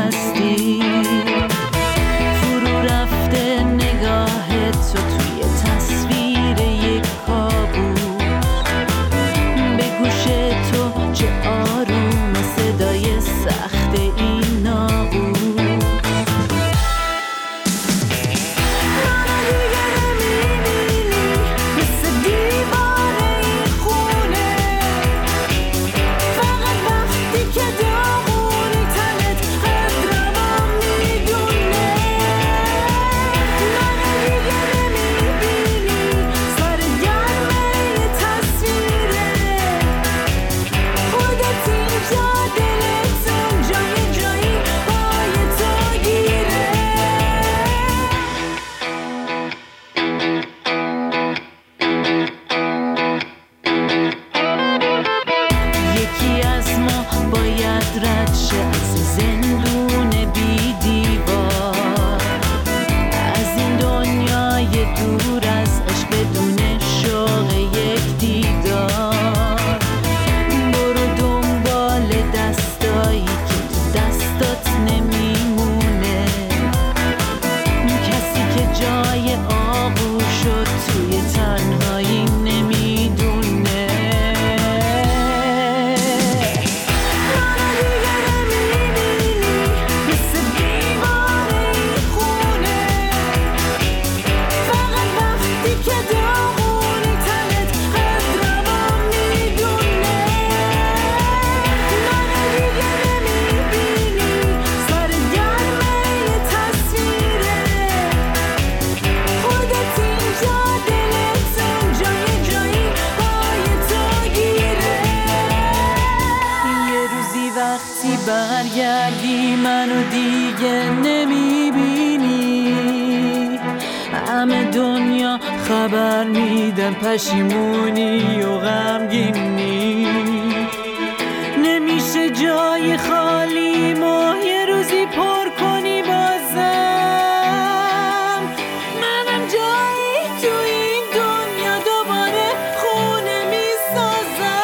هستی، فرو رفته نگاه تو توی تصویر یک کابوس، به گوش تو چه آروم صدای سخت این ناقوس. برگردی منو دیگه نمیبینی، همه دنیا خبر میدن پشیمونی و غمگینی، نمیشه جای خالی ما یه روزی پر کنی بازم، منم جایی تو این دنیا دوباره خونه میسازم.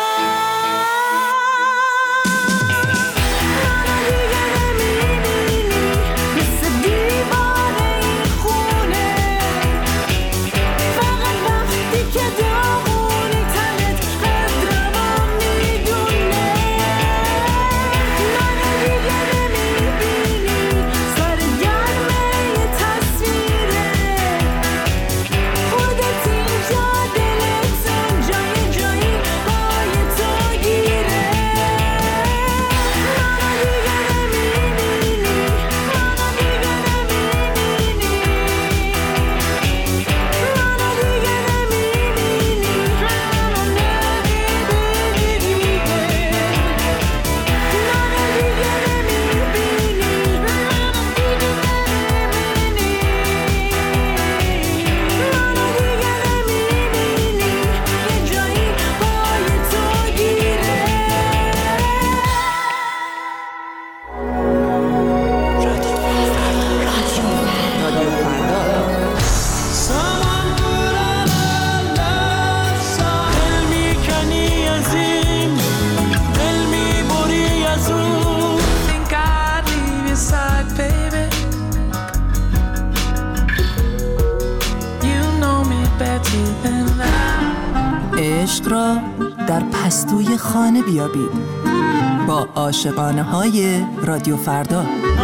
عشق را در پستوی خانه بیابید با عاشقانه های رادیو فردا.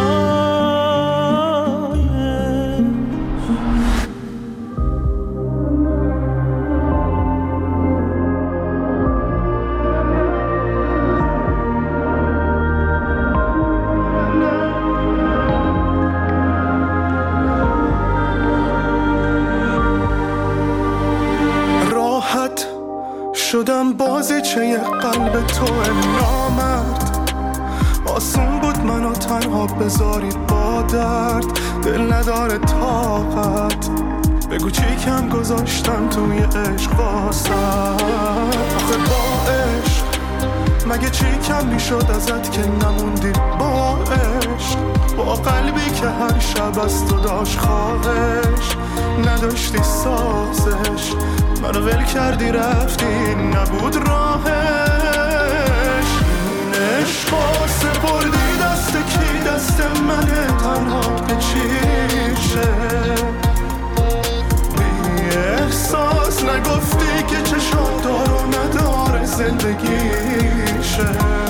شدم بازیچه قلب تو نامرد، آسون بود منو تنها بذاری با درد، دل نداره طاقت بگو چی کم گذاشتم توی عشق واسه. آخه با عشق مگه چی کم میشد ازت که نموندی با عشق، با قلبی که هر شب از تو داشت خواهش، نداشتی سازش منو ول کردی رفتی نبود راهش. این عشقا سپردی دست کی؟ دست من. زندگیشه.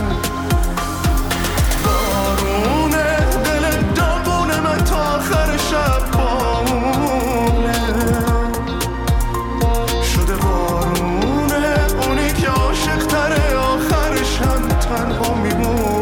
بارونه دل داغونه من تا آخر شب بامونه شده. بارونه اونی که عاشق تره آخرش هم تنها میمونه.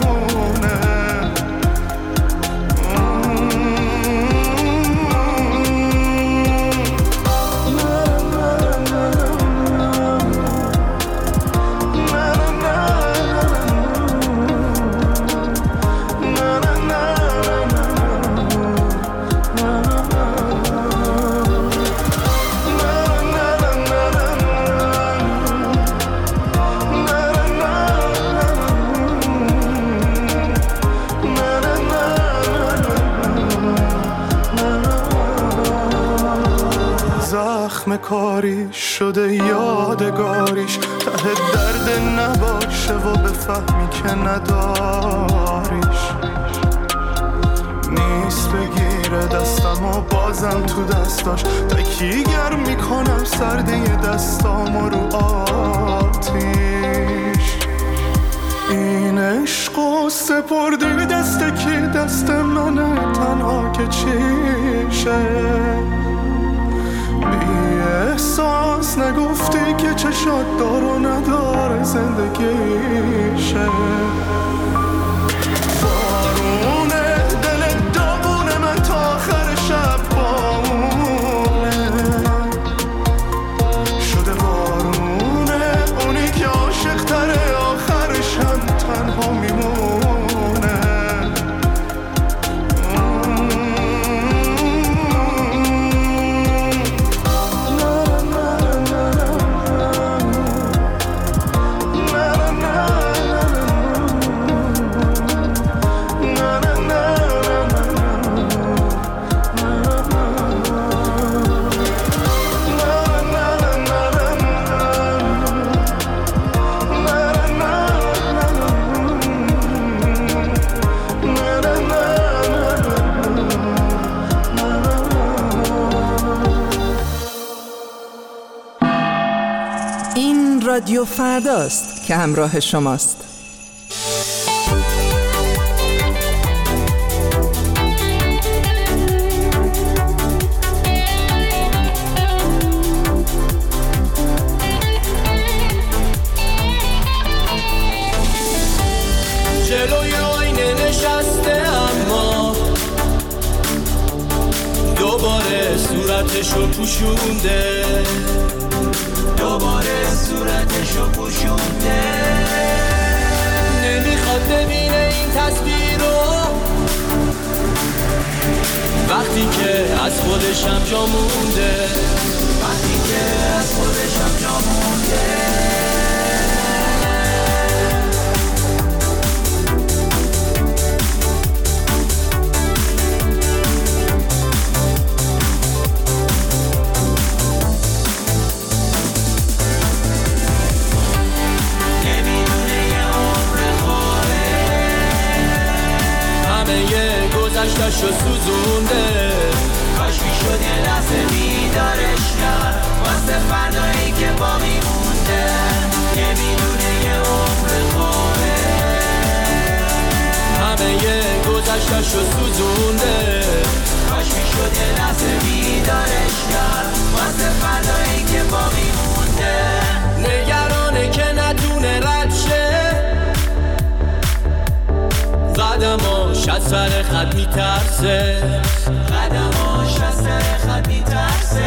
زخم کاری شده یادگاریش، ته درد نباشه و بفهمی که نداریش. نیست بگیره دستم و بازم تو دستاش تکیگر میکنم سرده دستام رو آتیش. این عشق و سپردی دست کی؟ دست منه تنها که چیشه. احساس نگفتی که چشات دار و نداره زندگیشه. بارونه دل داغونه من تا آخر شب بامونه شده. بارونه اونی که عاشق تره آخرش هم تنها میمونه. رادیو فرداست که همراه شماست. جلوی آینه نشسته اما دوباره صورتشو پوشونده، دوباره صورتشو پوشونده. نمیخواد ببینه این تصویر رو وقتی که از خودشم جا مونده، وقتی که از خودشم جا مونده. گذشتشو سوزونده، کاش میشد یه لحظه بیدارش کرد واسه فردایی که باقی مونده. نمیدونه یه عمر خوابه، همه گذشتشو سوزونده، کاش میشد یه لحظه بیدارش کرد واسه فردایی که باقی مونده. نگرانه که نتونه رد شه، قدماش از سر خط میترسه، قدماش از سر خط میترسه.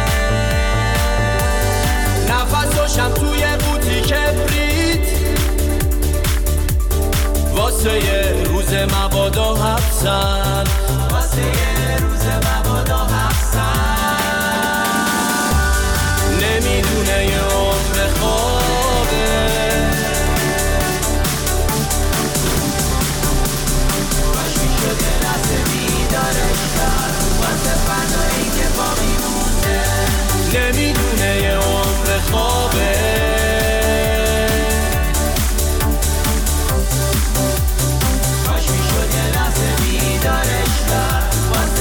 نفساشم توی بوتی کبریت واسه یه روز مبادا حبسن، واسه یه روز مبادا حبسن. نمیدونه یه عمر خوابه، نمیدونه یه عمر خوابه. کاش میشد یه لحظه بیدارش کرد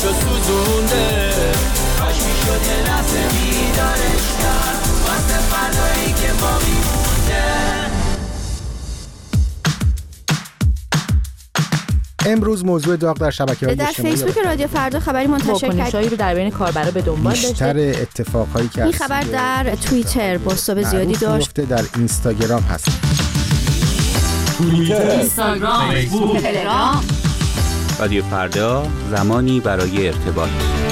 آتشاشو سوزونده کاش میشد یه لحظه بیدارش کرد واسه فردایی که باقی مونده. امروز موضوع داغ در شبکه‌های در اجتماعی فیسبوک رادیو فردا خبری منتشر واکنش‌هایی رو در بین کاربرا به دنبال داشته. بیشتر اتفاقایی که این خبر در توییتر بازتاب زیادی داشت. در اینستاگرام هست. توییتر، اینستاگرام، فیسبوک، تلگرام. رادیو فردا، زمانی برای ارتباط.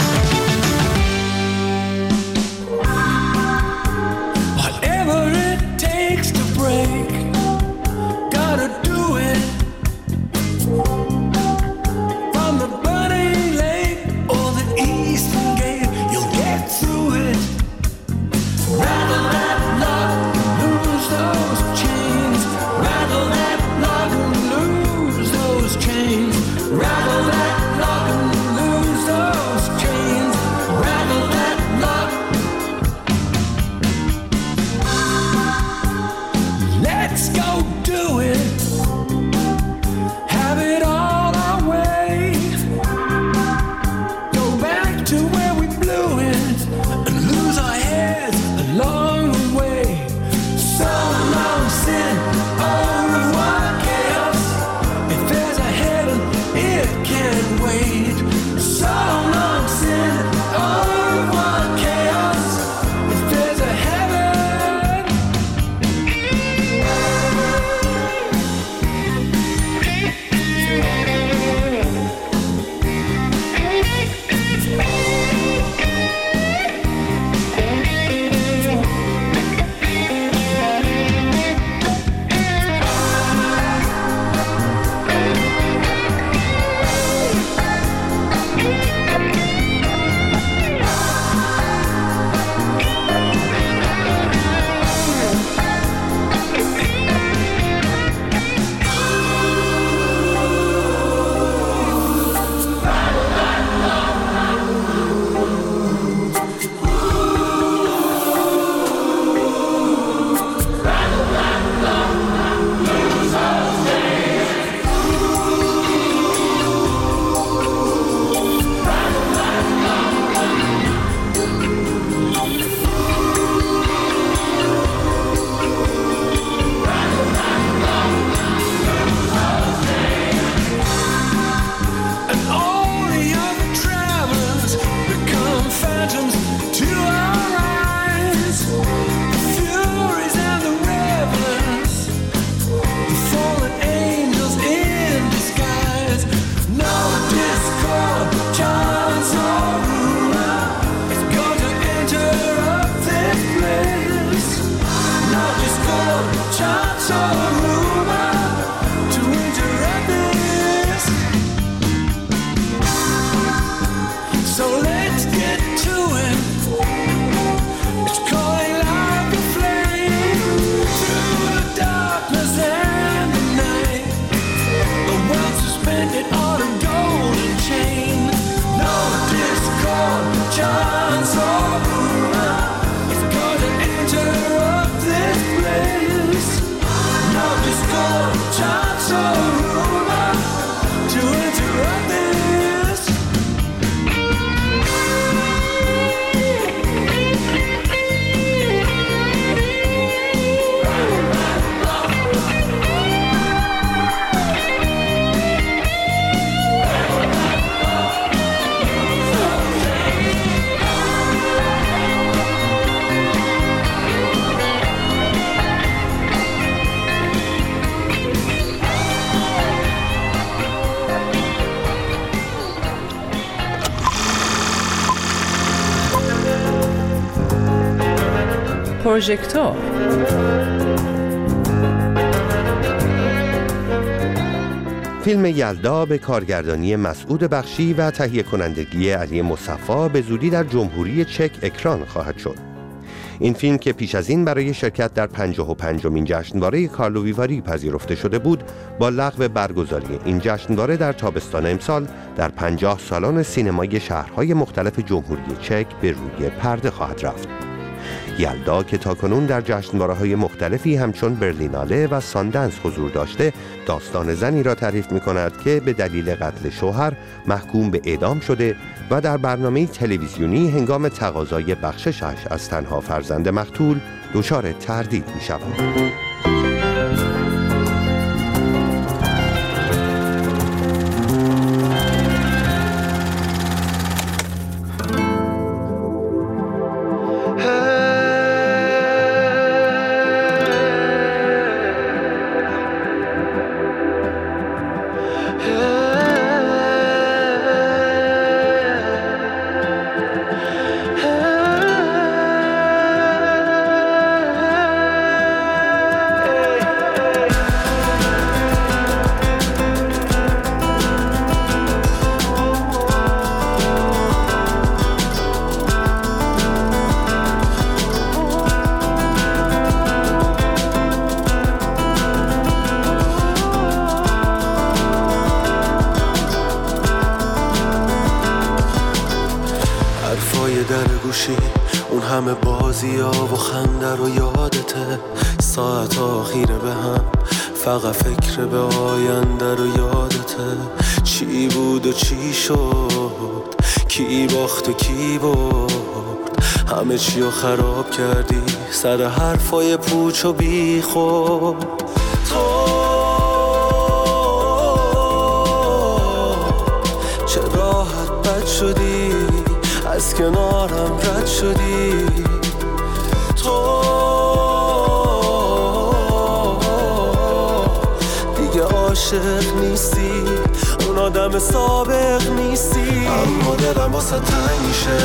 پروژکتور. فیلم یلدا به کارگردانی مسعود بخشی و تهیه کنندگی علی مصطفی به زودی در جمهوری چک اکران خواهد شد. این فیلم که پیش از این برای شرکت در 55مین جشنواره کارلو ویواری پذیرفته شده بود، با لغو برگزاری این جشنواره در تابستان امسال در 50 سالن سینمای شهرهای مختلف جمهوری چک به روی پرده خواهد رفت. یلدا که تاکنون در جشنواره‌های مختلفی همچون برلیناله و ساندنس حضور داشته، داستان زنی را تعریف می‌کند که به دلیل قتل شوهر محکوم به اعدام شده و در برنامه تلویزیونی هنگام تقاضای بخششش از تنها فرزند مقتول دچار تردید می‌شود. اون همه بازی ها و خنده رو یادته، ساعت آخیره به هم فقط فکر به آینده رو یادته. چی بود و چی شد، کی باخت و کی برد، همه چی رو خراب کردی سر حرفای پوچ و بی خود. تو چه راحت بد شدی، از کنارم رد شدی. تو دیگه عاشق نیستی، اون آدم سابق نیستی. اما دلم واسه تنگ میشه،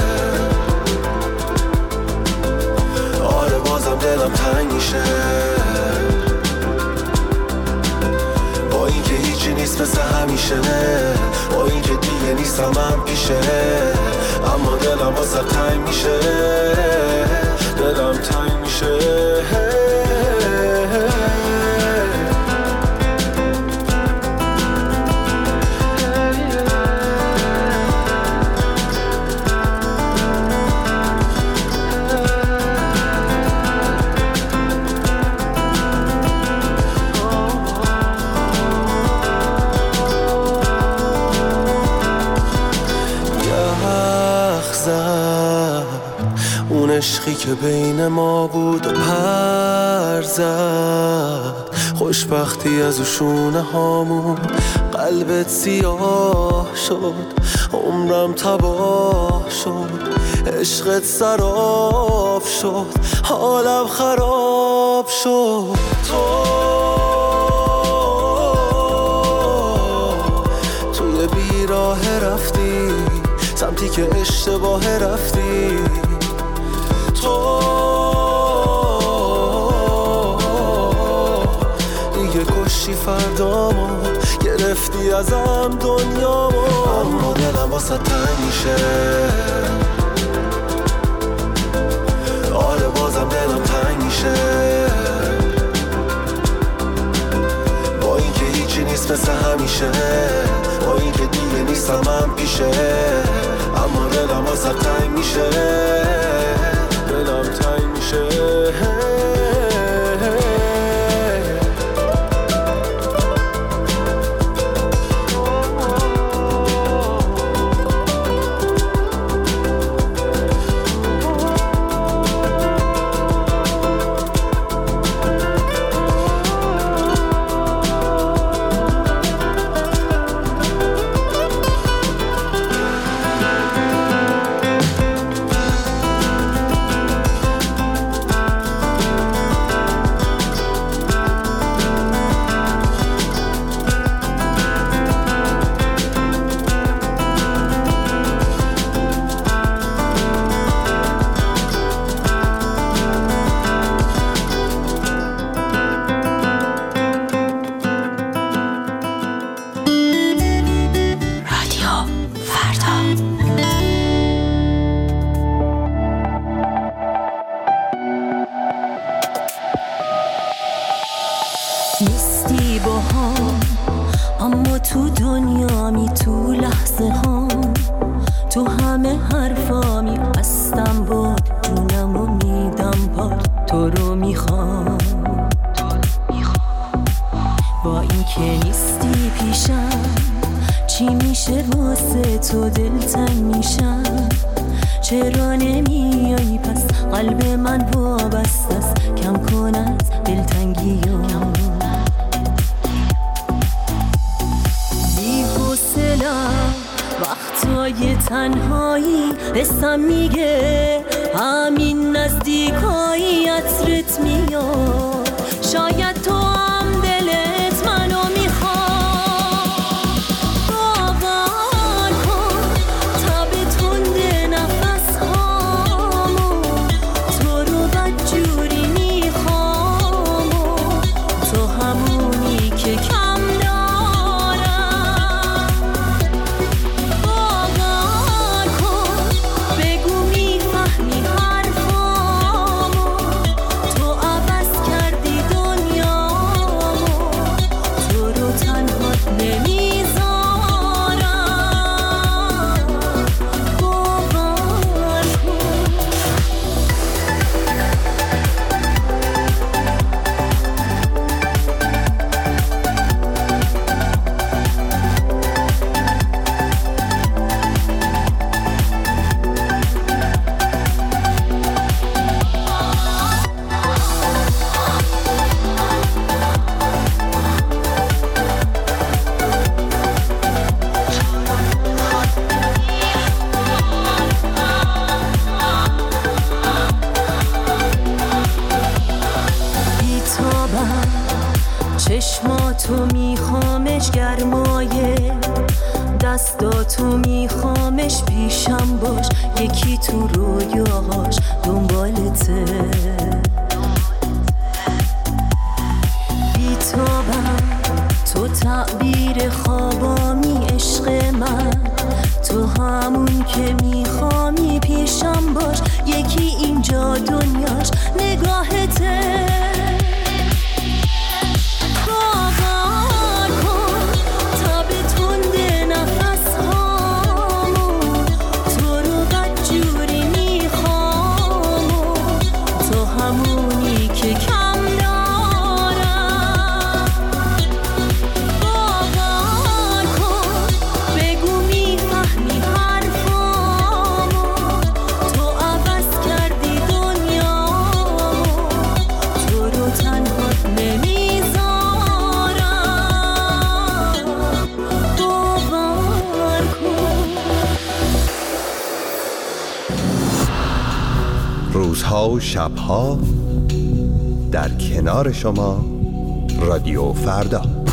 آره بازم دلم تنگ میشه. با اینکه هیچی نیست مثل همیشه، با اینکه دیگه نیستم من پیشه، اما دلم واسه تنگ میشه، دلم تنگ میشه. اون عشقی که بین ما بود و پر زد، خوشبختی از شونه هامون قلبت سیاه شد، عمرم تباه شد، عشقت سراب شد، حالم خراب شد. توی بیراه رفتی سمتی که اشتباه رفتی. تو دیگه کشتی فردامو، گرفتی ازم دنیامو. اما دلم واسه تنگ میشه، آره بازم دلم تنگ میشه. با اینکه هیچی نیست مثل همیشه، با اینکه دیگه نیستم من پیشه، اما دلم واسه تنگ میشه، دلم تنگ میشه. نیستی با هم، اما تو دنیامی، تو لحظه هم، تو همه حرفامی. هستم با جونم و قلب من وابسته است کم کن از دلتنگیام بی حوصله‌ام وقتای تنهایی حسم میگه همین نزدیکایی عطرت میاد شاید تو هم دلت منو میخواد باور کن تب تند نفسهامو تو رو بدجوری میخوام تو همونی که کم دارم باور کن بگو میفهمی حرفامو تو عوض کردی دنیامو تو رو تنهات نمیذارم باور کن بیتابم چشماتو میخوامش گرمایه دستاتو میخوامش پیشم باش یکی تو رویاهاش دنبالته بیتابم تو تعبیر خوابامی عشق من تو همون که میخوامی پیشم باش یکی اینجا دنیاش نگاهته باور کن تب تند نفسهامو تو رو بدجوری میخوام تو همونی که کم دارم باور کن بگو میفهمی حرفامو تو عوض کردی دنیامو تو رو تنهات نمیذارم باور کن روزها و شبها در کنار شما رادیو فردا.